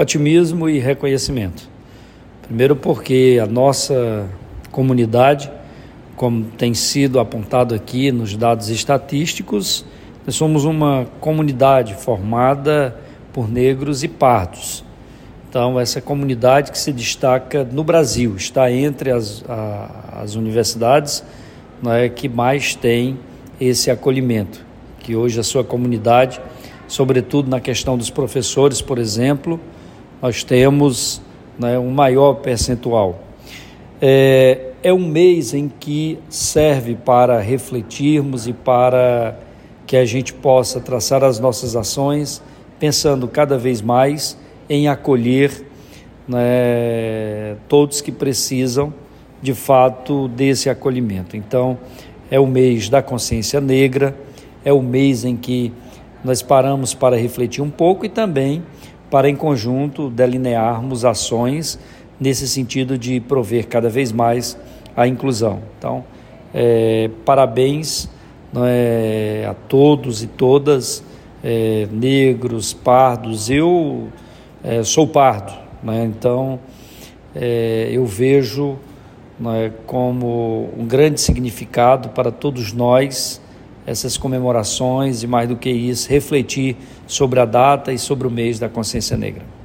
Otimismo e reconhecimento. Primeiro porque a nossa comunidade, como tem sido apontado aqui nos dados estatísticos, nós somos uma comunidade formada por negros e pardos. Então, essa comunidade que se destaca no Brasil, está entre as universidades, né, que mais tem esse acolhimento, que hoje a sua comunidade, sobretudo na questão dos professores, por exemplo, nós temos, né, um maior percentual. É um mês em que serve para refletirmos e para que a gente possa traçar as nossas ações, pensando cada vez mais em acolher, né, todos que precisam, de fato, desse acolhimento. Então, é o mês da consciência negra, é o mês em que nós paramos para refletir um pouco e também para, em conjunto, delinearmos ações nesse sentido de prover cada vez mais a inclusão. Então, parabéns, né, a todos e todas, negros, pardos. Eu sou pardo, né? Então eu vejo, né, como um grande significado para todos nós essas comemorações e, mais do que isso, refletir sobre a data e sobre o mês da consciência negra.